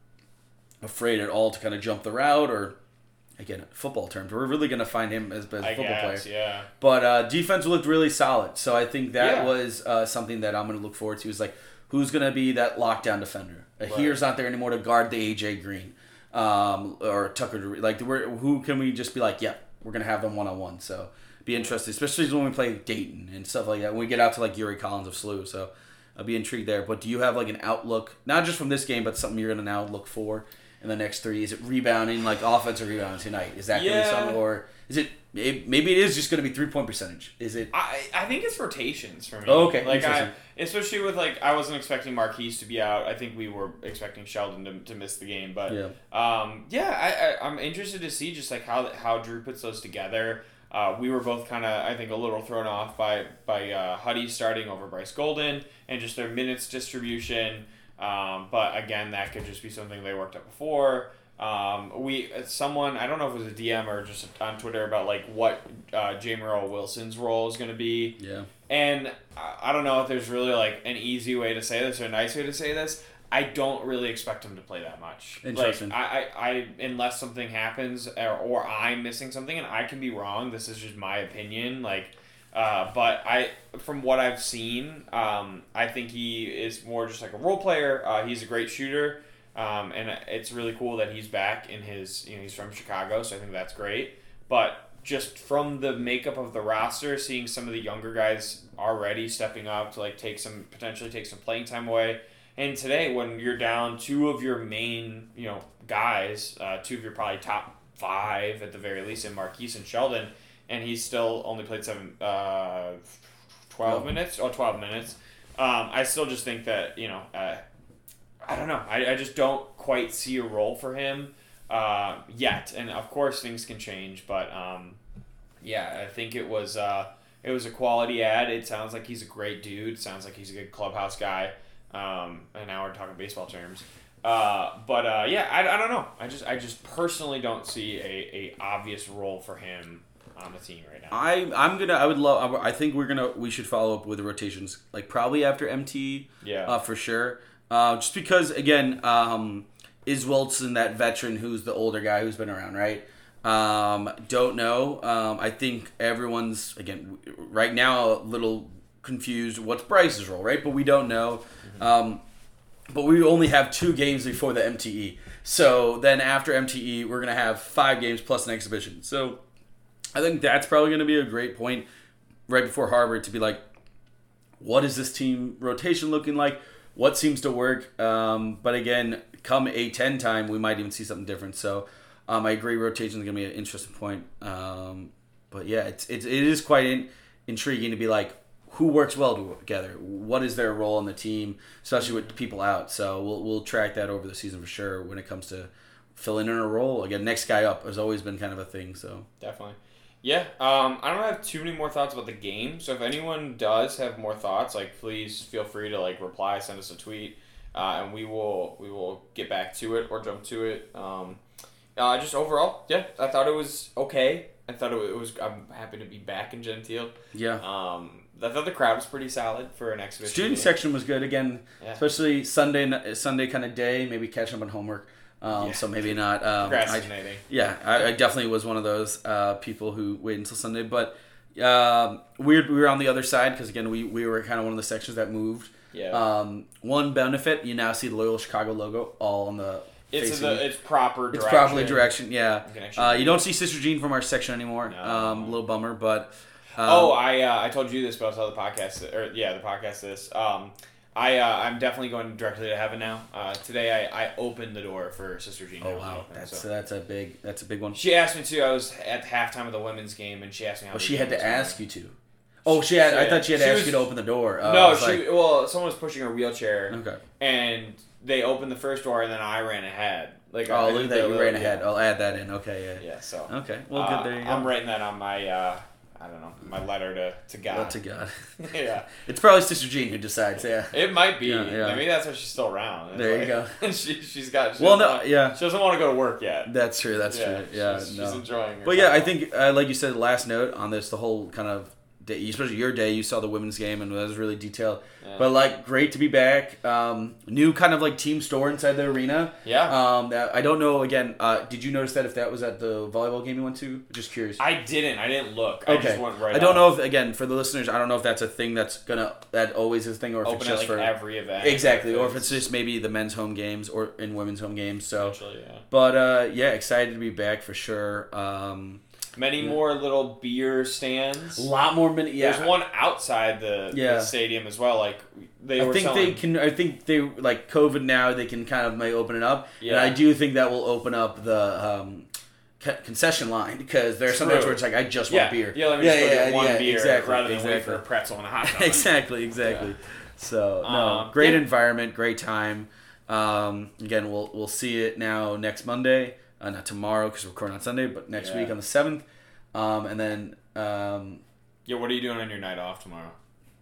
afraid at all to kind of jump the route or, again, football terms. We're really going to find him as, as a I football guess, player. yeah. But uh, defense looked really solid. So I think that Yeah. was uh, something that I'm going to look forward to is like, who's going to be that lockdown defender? Uh, Right. Here's not there anymore to guard the A J Green um, or Tucker. Like, we're, who can we just be like, yeah, we're going to have them one-on-one. So be interested, especially when we play Dayton and stuff like that. When we get out to like Yuri Collins of S L U. So I'll be intrigued there. But do you have like an outlook, not just from this game, but something you're going to now look for in the next three? Is it rebounding, like offensive rebounding tonight? Is that going to Yeah. be something? Or is it, it maybe it is just going to be three-point percentage? Is it? I, I think it's rotations for me. Oh, okay. Like I, Interesting. especially with like I wasn't expecting Marquise to be out. I think we were expecting Sheldon to, to miss the game, but Yeah. um, yeah, I, I I'm interested to see just like how how Drew puts those together. Uh, we were both kind of I think a little thrown off by by uh, Huddy starting over Bryce Golden and just their minutes distribution. Um, but again, that could just be something they worked out before. Um, we someone I don't know if it was a D M or just on Twitter about like what uh, Jameer Wilson's role is going to be, Yeah. and I, I don't know if there's really like an easy way to say this or a nice way to say this. I don't really expect him to play that much. Interesting. Like, I, I, I unless something happens or, or I'm missing something, and I can be wrong. This is just my opinion. Like, uh, but I from what I've seen, um, I think he is more just like a role player. Uh, he's a great shooter. Um, and it's really cool that he's back in his, you know, he's from Chicago, so I think that's great. But just from the makeup of the roster, seeing some of the younger guys already stepping up to like take some, potentially take some playing time away. And today, when you're down two of your main, you know, guys, uh, two of your probably top five at the very least in Marquise and Sheldon, and he's still only played seven, uh, twelve minutes or twelve minutes. Um, I still just think that, you know, uh, I don't know. I, I just don't quite see a role for him uh, yet, and of course things can change. But um, yeah, I think it was uh, it was a quality ad. It sounds like he's a great dude. Sounds like he's a good clubhouse guy. Um, and now we're talking baseball terms. Uh, but uh, yeah, I, I don't know. I just I just personally don't see a, a obvious role for him on the team right now. I I'm gonna I would love I think we're gonna we should follow up with the rotations like probably after M T Yeah. uh, for sure uh, just because again um, is Wilson that veteran who's the older guy who's been around right um, don't know um, I think everyone's again right now a little confused what's Bryce's role right but we don't know mm-hmm. um, but we only have two games before the M T E so then after M T E we're gonna have five games plus an exhibition so I think that's probably going to be a great point right before Harvard to be like, what is this team rotation looking like? What seems to work? Um, but again, come A ten time, we might even see something different. So um, I agree, rotation is going to be an interesting point. Um, but yeah, it's, it's, it is quite in, intriguing to be like, who works well together? What is their role in the team, especially with people out? So we'll we'll track that over the season for sure when it comes to filling in a role. Again, next guy up has always been kind of a thing. So Definitely. Yeah, um, I don't have too many more thoughts about the game, so if anyone does have more thoughts, like please feel free to like reply, send us a tweet, uh, and we will we will get back to it or jump to it. Um, uh, just overall, yeah, I thought it was okay. I thought it was. I'm happy to be back in Gentile. yeah, Um, I thought the crowd was pretty solid for an exhibition. Student game. section was good again, Yeah. especially Sunday Sunday kind of day. Maybe catching up on homework. Um, Yeah. So maybe not. Um, I, Procrastinating. yeah, I, I definitely was one of those uh, people who wait until Sunday. But um, weird, we were on the other side because again, we, we were kind of one of the sections that moved. Yeah. Um, one benefit, you now see the Loyola Chicago logo all on the. It's facing- the it's proper direction. It's properly direction, yeah. You can actually Uh, read you don't see Sister Jean from our section anymore. No. Um, a little bummer, but. Um, Oh, I uh, I told you this, but I saw the podcast, or yeah, the podcast. This, um, I uh, I'm definitely going directly to heaven now. Uh, today I, I opened the door for Sister Jean. Oh to wow, open, that's so. that's a big that's a big one. She asked me to. I was at halftime of the women's game, and she asked me how. Well, the she game had to was going. ask you to. Oh, she had. I Yeah. thought she had She asked was- you to open the door. Uh, I No, was she. like, well, someone was pushing her wheelchair, okay. and they opened the first door, and then I ran ahead. Like, Oh, I look at did that! the You little- ran ahead. yeah. I'll add that in. Okay, yeah. Yeah. So. Okay. Well, uh, good. There you go. I'm writing that on my. Uh, I don't know, my letter to to God. Well, to God. Yeah. It's probably Sister Jean who decides. Yeah. It might be. Yeah, yeah. Maybe that's why she's still around. It's There you like- go. she she's got. She Well, doesn't no, want- yeah. She doesn't want to go to work yet. That's true. That's true. Yeah. she's, no. she's enjoying. Her But yeah, time I off. think, uh, like you said, last note on this, the whole kind of day, especially your day, you saw the women's game and it was really detailed. Yeah. But like, great to be back. Um, new kind of like team store inside the arena. Yeah. Um, that, I don't know. Again, uh, did you notice that if that was at the volleyball game you went to? Just curious. I didn't. I didn't look. I Okay. just went right. I don't up. know if again for the listeners, I don't know if that's a thing that's gonna that always is a thing or if Open it's at just like for every event. exactly, or if it's just maybe the men's home games or in women's home games. So, Essentially, yeah. but uh, yeah, excited to be back for sure. Um, Many more little beer stands. a lot more mini. Yeah, There's one outside the, Yeah. the stadium as well. Like they I were think selling. they can. I think they like COVID now. They can kind of may open it up, and Yeah. I do think that will open up the um, co- concession line because there are some True. nights where it's like I just yeah, want beer. yeah. Let me just go get one yeah, beer exactly, rather than wait exactly. for a pretzel and a hot dog. exactly, exactly. So no, Um, great yeah. environment, great time. Um, again, we'll we'll see it now next Monday, uh, not tomorrow because we're recording on Sunday, but next Yeah. week on the seventh, um, and then um, Yeah. What are you doing on your night off tomorrow?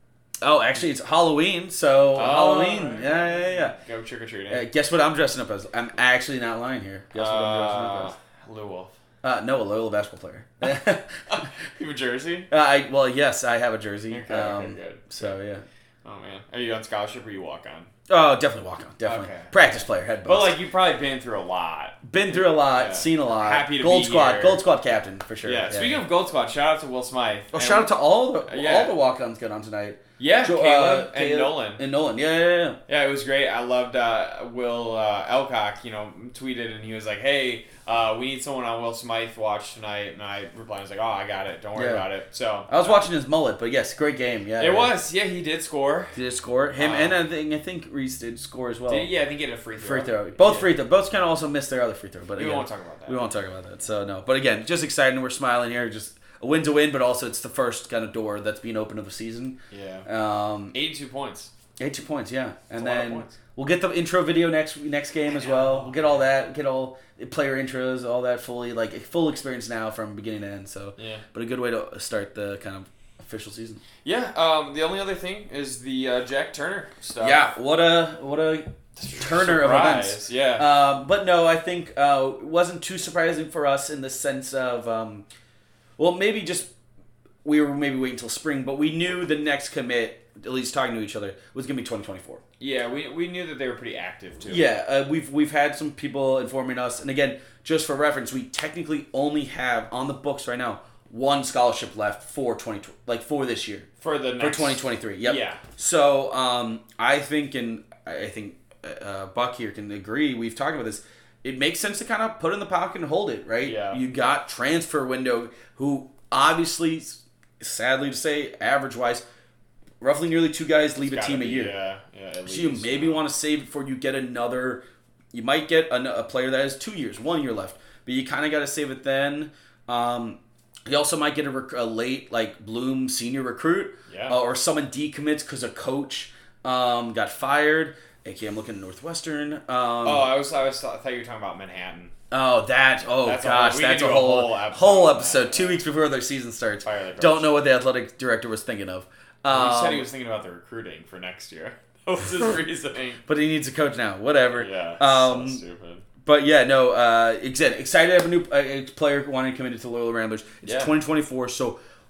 oh, actually it's Halloween, so Oh, Halloween, right. yeah, yeah, yeah. Go trick or treating. Uh, guess what I'm dressing up as? I'm actually not lying here. Guess what I'm dressing up Uh, Lou Wolf. as? Uh, no, a Loyola basketball player. uh, You have a jersey? I well, yes, I have a jersey. Okay, um, okay, good. So yeah. Oh man, are you on scholarship or you walk on? Oh, definitely walk on. Definitely Okay. practice player, head bust. But like you've probably been through a lot. Been through a lot, Yeah. seen a lot. Happy to Gold be squad, here. gold squad captain for sure. Yeah. Speaking of Gold Squad, shout out to Will Smythe. oh, And- shout out to all the Yeah. all the walk-ons good on tonight. yeah, Jo- Caleb uh, and Caleb Nolan. and Nolan. Yeah, yeah, yeah. Yeah, it was great. I loved uh, Will uh, Elcock. You know, tweeted and he was like, "Hey, uh, we need someone on Will Smythe watch tonight." And I replied, "I was like, oh, I got it. Don't worry Yeah. about it." So I was watching his mullet, but yes, great game. Yeah, It yeah. was. Yeah, he did score. Did it score? Him Uh, and I think I think Reese did score as well. Did he? Yeah, I think he had a free throw. Free throw. Both Yeah. free throw. Both kind of also missed their other free throw. But We again, won't talk about that. We won't talk about that. So no. But again, just exciting. We're smiling here. Just a win's a win, but also it's the first kind of door that's being opened of the season. Yeah. Um, eighty-two points. eighty points, yeah, and a lot of then points. we'll get the intro video next next game as well. We'll get all that, get all the player intros, all that fully like full experience now from beginning to end. So, Yeah. but a good way to start the kind of official season. Yeah. Um. The only other thing is the uh, Jack Turner stuff. Yeah, what a what a Turner of Surprise. events. Yeah. Um, but no, I think uh, it wasn't too surprising for us in the sense of, um, well, maybe just we were maybe waiting until spring, but we knew the next commit, at least talking to each other, was going to be twenty twenty-four. yeah. We, we knew that they were pretty active too. Yeah, uh, we've we've had some people informing us, and again, just for reference, we technically only have on the books right now one scholarship left for twenty like for this year For the for next. twenty twenty-three. Yep. Yeah. So um, I think, and I think uh, Buck here can agree. We've talked about this. It makes sense to kind of put it in the pocket and hold it, right? Yeah. You got transfer window, who obviously, sadly to say, average wise, roughly nearly two guys leave a Gotta team a be, year. Yeah. Yeah. At So you least. maybe want to save it for you get another. You might get a, a player that has two years, one year left, but you kind of got to save it then. Um, you also might get a, rec- a late like Bloom senior recruit, Yeah. uh, or someone decommits because a coach um, got fired. A K, I'm looking at Northwestern. Um, Oh, I was. I was. I thought you were talking about Manhattan. Oh, that. Oh, That's a gosh, whole- we that's could a do a whole whole episode whole on that, episode. Two yeah. weeks before their season starts. Fire the coach. Don't know what the athletic director was thinking of. he Um, said he was thinking about the recruiting for next year. That was his reasoning. but he needs a coach now. Whatever. Yeah. Um, so stupid. But yeah, no. Uh, excited, excited to have a new uh, player wanting to commit to Loyola Ramblers. It's Yeah. twenty twenty-four, so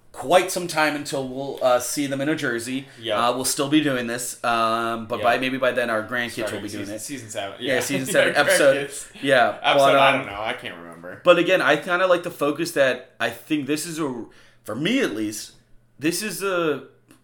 quite some time until we'll uh, see them in a jersey. Yeah. Uh, we'll still be doing this, um, but Yep. by maybe by then our grandkids Starting will be doing season, it. Season seven. Yeah, Yeah, season seven, Yeah, episode. grandkids. Yeah, Episode, but, I um, don't know. I can't remember. But again, I kind of like the focus that I think this is a, for me at least, this is a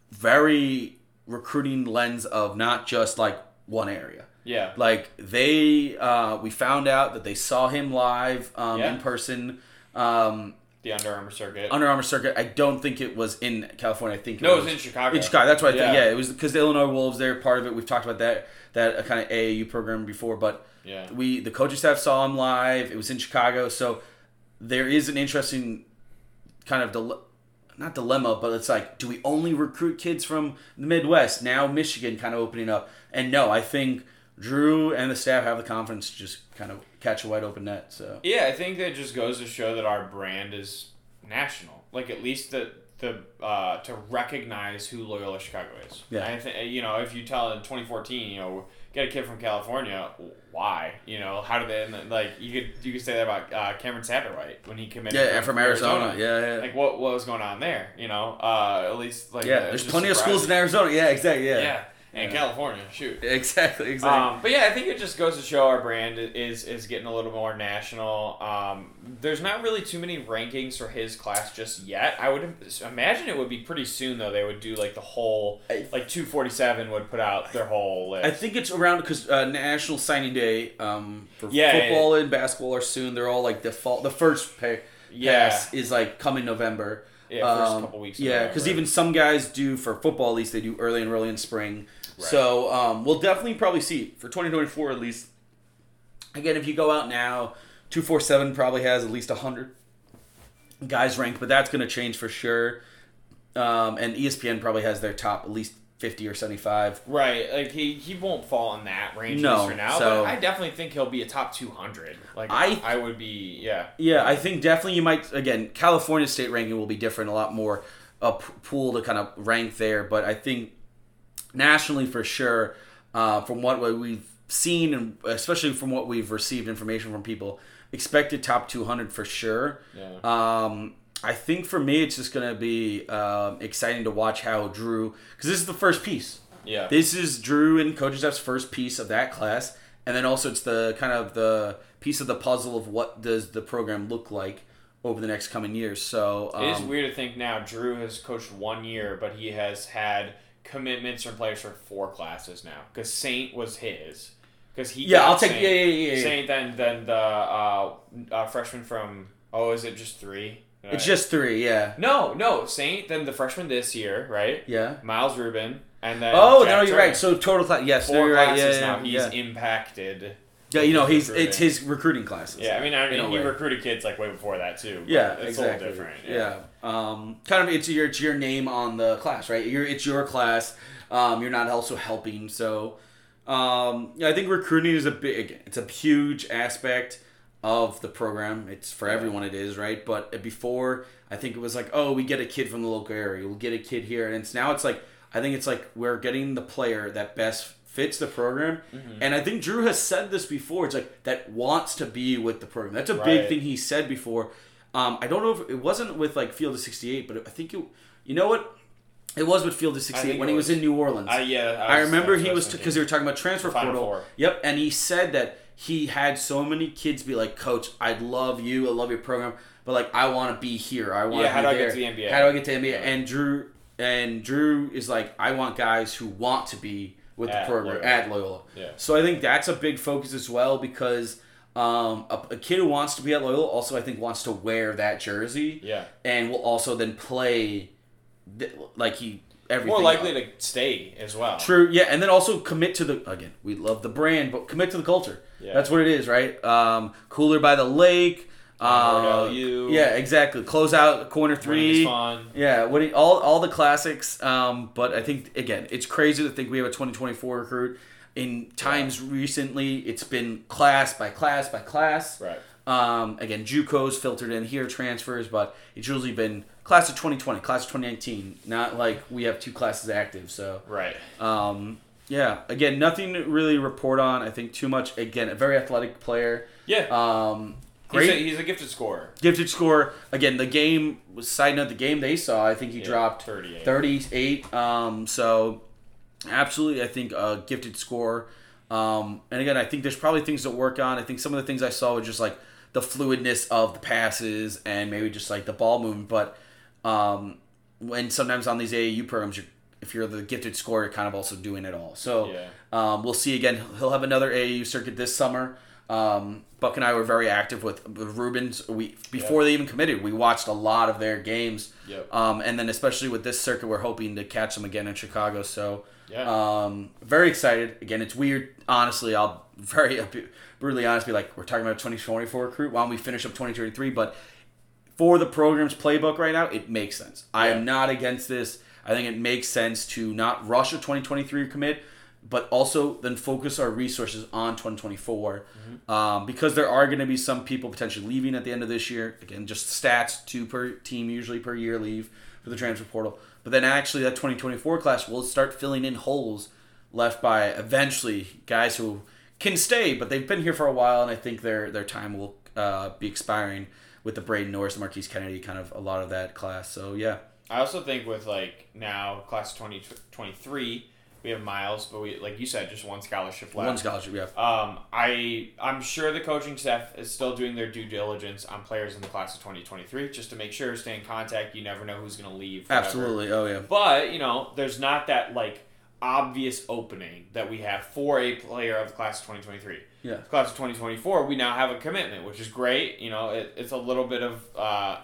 very recruiting lens of not just like one area. Yeah. Like they, uh, we found out that they saw him live um, Yeah. in person. Um, The Under Armour circuit. Under Armour circuit. I don't think it was in California. I think it no, was it was in Chicago. in Chicago. That's what I Yeah. think. Yeah, it was because the Illinois Wolves. They're part of it. We've talked about that that uh, kind of A A U program before, but Yeah. we the coaching staff saw him live. It was in Chicago, so there is an interesting kind of dile- not dilemma, but it's like, do we only recruit kids from the Midwest? Now Michigan kind of opening up, and no, I think Drew and the staff have the confidence to just kind of catch a wide open net. So Yeah, I think that just goes to show that our brand is national. Like at least the the uh, to recognize who Loyola Chicago is. Yeah. I think you know if you tell in twenty fourteen, you know, get a kid from California, why? You know, how did they like? You could you could say that about uh, Cameron Satterwhite when he committed. yeah, from Arizona. Yeah, yeah. Like what what was going on there? You know, uh, at least like yeah, uh, there's just plenty of surprising. schools in Arizona. Yeah, exactly. Yeah, Yeah, and Yeah. California, shoot. exactly, exactly. Um, but yeah, I think it just goes to show our brand is is getting a little more national. Um, there's not really too many rankings for his class just yet. I would imagine it would be pretty soon though. They would do like the whole like two forty-seven would put out their whole list. I think it's around because uh, National Signing Day um, for Yeah, football and basketball are soon. They're all like the fall. The first pay, Yeah. pass is like coming November. Yeah, first Um, couple weeks of Yeah, because November. even some guys do for football. At least they do early and early in spring. Right. So um, we'll definitely probably see for twenty twenty-four at least. Again, if you go out now, two forty-seven probably has at least a hundred guys ranked, but that's going to change for sure. Um, and E S P N probably has their top at least fifty or seventy-five. Right, like he, he won't fall in that range No, at least for now, so- but I definitely think he'll be a top two hundred. Like I- I, I would be, yeah. Yeah, I think definitely you might, again, California state ranking will be different, a lot more a p- pool to kind of rank there, but I think nationally for sure, uh, from what we've seen, and especially from what we've received information from people, expected top two hundred for sure. Yeah. Um, I think for me, it's just going to be um, exciting to watch how Drew, because this is the first piece. Yeah. This is Drew and coaching staff's first piece of that class, and then also it's the kind of the piece of the puzzle of what does the program look like over the next coming years. So um, It is weird to think now Drew has coached one year, but he has had commitments from players for four classes now. Because Saint was his. Because he Yeah, got I'll take- Saint, yeah, yeah, yeah, yeah. Saint, then then the uh, uh, freshman from oh, is it just three? Did It's I- just three, yeah, no, no Saint. Then the freshman this year, right? yeah. Miles Rubin, and then Oh, Jack no, you're Turner. right. So total class, yes, no, Four you're right. Yeah, classes yeah, now. He's yeah. impacted. Yeah, you know, he's recruiting. it's his recruiting classes. Yeah, I mean, I in a mean, he way. recruited kids like way before that too. but Yeah, it's exactly. a little different. Yeah, Um, kind of it's your it's your name on the class, right? You're, it's your class. Um, you're not also helping, so um, yeah, I think recruiting is a big, it's a huge aspect of the program. It's for everyone, it is, right? But before, I think it was like, oh, we get a kid from the local area, we'll get a kid here, and it's now it's like I think it's like we're getting the player that best fits the program, Mm-hmm. and I think Drew has said this before. It's like that wants to be with the program. That's a big Right. thing he said before. Um, I don't know if it wasn't with like Field of sixty-eight, but I think it. You know what? It was with Field of sixty-eight think when it he was was. in New Orleans. Uh, yeah, I was- remember that's he what I was thinking. because they were talking about transfer Final portal. Four. Yep, and he said that he had so many kids be like, "Coach, I love you, I love your program, but like I want to be here. I want Yeah, to how be do I there. get to the N B A? How do I get to the N B A?" Yeah. And Drew and Drew is like, "I want guys who want to be with At the program Loyola. at Loyola." Yeah. So I think that's a big focus as well because um, a, a kid who wants to be at Loyola also I think wants to wear that jersey. Yeah. And will also then play th- like he everything More likely to stay as well. True, yeah, and then also commit to the again. We love the brand, but commit to the culture. Yeah. That's what it is, right? Um, cooler by the lake. Onward Uh, L U. yeah, exactly. Close out corner Winning three. is fun. Yeah, what do you- all all the classics. Um, but I think again, it's crazy to think we have a twenty twenty-four recruit. In times recently, it's been class by class by class. Right. Um, again, JUCOs filtered in here, transfers, but it's usually been class of twenty twenty, class of twenty nineteen. Not like we have two classes active. So Right. um, yeah, again, nothing to really report on. I think too much. Again, a very athletic player. Yeah. Um, great. He's a, he's a gifted scorer. Gifted scorer. Again, the game, side note, the game they saw, I think he Yeah, dropped thirty-eight. thirty-eight. Um, so, absolutely, I think a gifted scorer. Um, and again, I think there's probably things to work on. I think some of the things I saw were just like the fluidness of the passes and maybe just like the ball movement. But um, when sometimes on these A A U programs, you're, if you're the gifted scorer, you're kind of also doing it all. So Yeah. um, we'll see again. He'll have another A A U circuit this summer. Um, Buck and I were very active with, with Rubens. We before Yep. they even committed, we watched a lot of their games. Yep. Um, and then especially with this circuit, we're hoping to catch them again in Chicago. So Yeah. um, very excited. Again, it's weird. Honestly, I'll very I'll be brutally honest. Be like, we're talking about a twenty twenty-four recruit. Why don't we finish up twenty twenty-three? But for the program's playbook right now, it makes sense. I Yeah. am not against this. I think it makes sense to not rush a twenty twenty-three commit, but also then focus our resources on twenty twenty-four Mm-hmm. um, because there are going to be some people potentially leaving at the end of this year. Again, just stats, two per team usually per year leave for the transfer portal. But then actually that twenty twenty-four class will start filling in holes left by eventually guys who can stay, but they've been here for a while, and I think their their time will uh, be expiring with the Braden Norris, the Marquise Kennedy, kind of a lot of that class. So, yeah. I also think with like now class of twenty twenty-three, we have Miles, but we like you said, just one scholarship left. One scholarship, yeah. Um, I I'm sure the coaching staff is still doing their due diligence on players in the class of twenty twenty-three, just to make sure, stay in contact. You never know who's going to leave. Whatever. Absolutely. Oh, yeah. But you know, there's not that like obvious opening that we have for a player of the class of twenty twenty-three. Yeah. Class of twenty twenty-four, we now have a commitment, which is great. You know, it, it's a little bit of uh,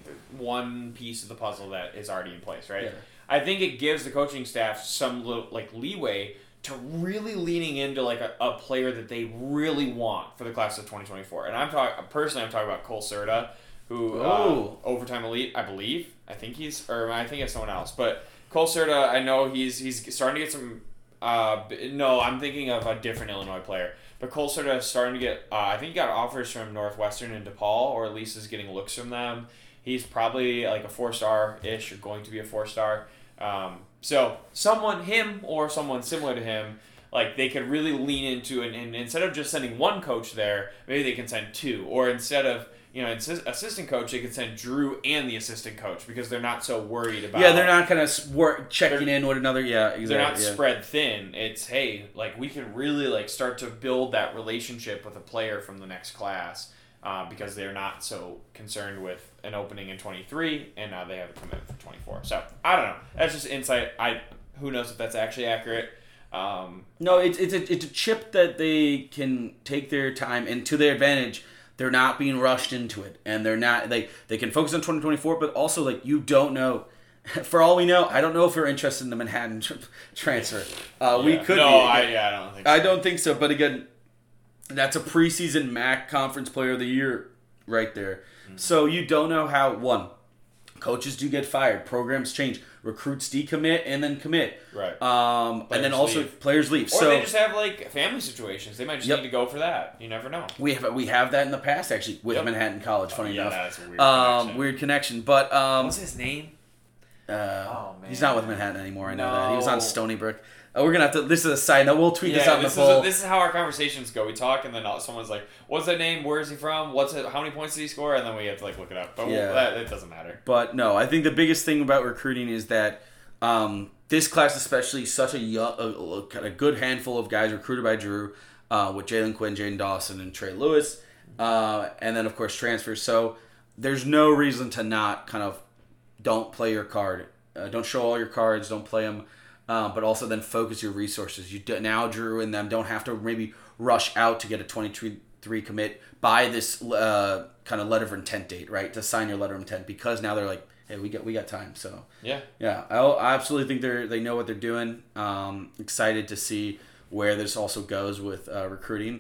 one piece of the puzzle that is already in place, right? Yeah. I think it gives the coaching staff some little, like leeway to really leaning into like a, a player that they really want for the class of twenty twenty-four. And I'm talking personally, I'm talking about Cole Serta, who Oh. uh, overtime elite, I believe. I think he's, or I think it's someone else, but Cole Serta, I know he's he's starting to get some. Uh, no, I'm thinking of a different Illinois player. But Cole Serta is starting to get. Uh, I think he got offers from Northwestern and DePaul, or at least is getting looks from them. He's probably like a four star ish, or going to be a four star. Um, so someone, him or someone similar to him, like they could really lean into, and, and instead of just sending one coach there, maybe they can send two, or instead of. You know, assist, assistant coach, they could send Drew and the assistant coach because they're not so worried about. Yeah, they're not kind of work, checking in with another. Yeah, exactly. They're not yeah. spread thin. It's hey, like we can really like start to build that relationship with a player from the next class uh, because they're not so concerned with an opening in twenty-three and now they have a commitment for twenty-four. So I don't know. That's just insight. I who knows if that's actually accurate. Um, No, it's it's a, it's a chip that they can take their time and to their advantage. They're not being rushed into it, and they're not. They they can focus on twenty twenty-four, but also like you don't know. For all we know, I don't know if we're interested in the Manhattan tr- transfer. Uh, We yeah. could. No, be. I, yeah, I don't think. So. I don't think so. But again, that's a preseason M A C Conference Player of the Year right there. Mm-hmm. So you don't know how one coaches do get fired, programs change, recruits decommit and then commit, Right. Um, and then Players also leave. players leave. Or so they just have like family situations. They might just Yep. need to go for that. You never know. we have we have that in the past actually with Yep. Manhattan College. Funny yeah, enough, that's a weird um, connection. weird connection. But um, What's his name? Uh, Oh, man. He's not with Manhattan anymore. I know that. He was on No. Stony Brook. Uh, we're gonna have to. This is a side note. We'll tweet this out in the this poll. is, this is how our conversations go. We talk, and then someone's like, "What's that name? Where is he from? What's it? How many points did he score?" And then we have to like look it up. But Yeah. that it doesn't matter. But no, I think the biggest thing about recruiting is that um, this class, especially, such a, young, a, a, kind of good handful of guys recruited by Drew, uh, with Jalen Quinn, Jaden Dawson, and Trey Lewis, uh, and then of course transfers. So there's no reason to not kind of don't play your card, uh, don't show all your cards, don't play them. Um, but also then focus your resources. You do, now Drew and them don't have to maybe rush out to get a twenty-three commit by this uh, kind of letter of intent date, right? To sign your letter of intent because now they're like, hey, we got we got time. So Yeah. yeah, I, I absolutely think they're they know what they're doing. Um, excited to see where this also goes with uh, recruiting.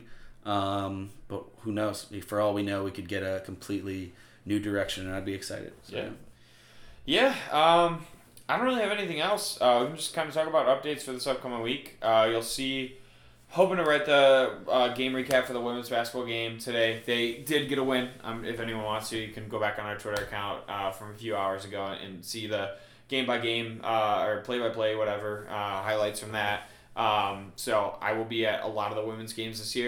Um, but who knows? For all we know, we could get a completely new direction, and I'd be excited. So, Yeah. Yeah. Um, I don't really have anything else. Uh, we can just kind of talk about updates for this upcoming week. Uh, you'll see. Hoping to write the uh, game recap for the women's basketball game today. They did get a win. Um, if anyone wants to, you can go back on our Twitter account uh, from a few hours ago and see the game by game uh, or play by play, whatever uh, highlights from that. Um, so I will be at a lot of the women's games this year.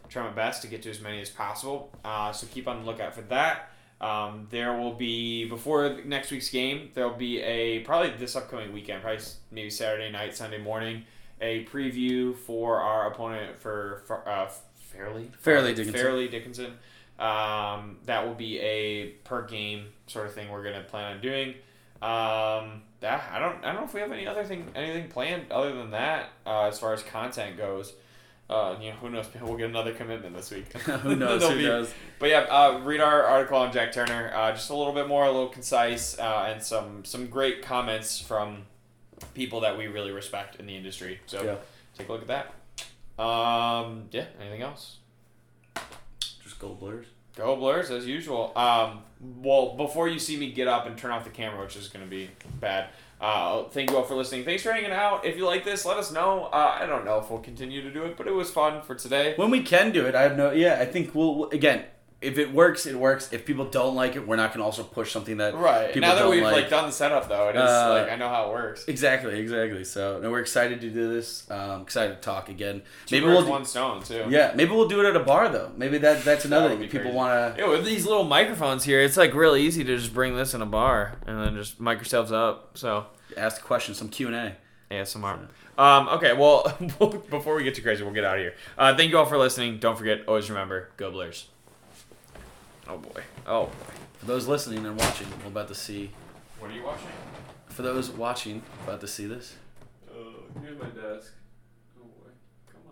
try my best to get to as many as possible. Uh, so keep on the lookout for that. Um, there will be, before next week's game, there will be a, probably this upcoming weekend, probably maybe Saturday night, Sunday morning, a preview for our opponent for, for uh, Fairleigh? Fairleigh Dickinson. Fairleigh Dickinson. Um, that will be a per game sort of thing we're going to plan on doing. Um, that, I don't I don't know if we have any other thing, anything planned other than that uh, as far as content goes. Uh, you know, who knows? Maybe we'll get another commitment this week. Who knows? Who be, knows? But yeah, uh, read our article on Jack Turner. Uh, just a little bit more, a little concise, uh, and some some great comments from people that we really respect in the industry. So yeah. take a look at that. Um, yeah. Anything else? Just go Blurs. Go Blurs as usual. Um, well, before you see me get up and turn off the camera, which is going to be bad. Uh, thank you all for listening. Thanks for hanging out. If you like this, let us know. Uh, I don't know if we'll continue to do it, but it was fun for today. When we can do it, I have no. Yeah, I think we'll again. If it works, it works. If people don't like it, we're not going to also push something that right. people Now that don't we've like. like done the setup, though, it is Uh, like I know how it works. Exactly, exactly. So no, we're excited to do this. Um, excited to talk again. Two maybe birds, we'll do, one stone too. Yeah, maybe we'll do it at a bar though. Maybe that that's another That would thing. be People crazy. want to. Yeah, with these little microphones here, it's like really easy to just bring this in a bar and then just mic yourselves up. So Ask questions, some Q and A. A S M R. Um, okay, well, before we get too crazy, we'll get out of here. Uh, thank you all for listening. Don't forget, always remember, go Blurs. Oh boy. Oh boy. For those listening and watching, we're about to see. What are you watching? For those watching, about to see this. Oh, here's my desk.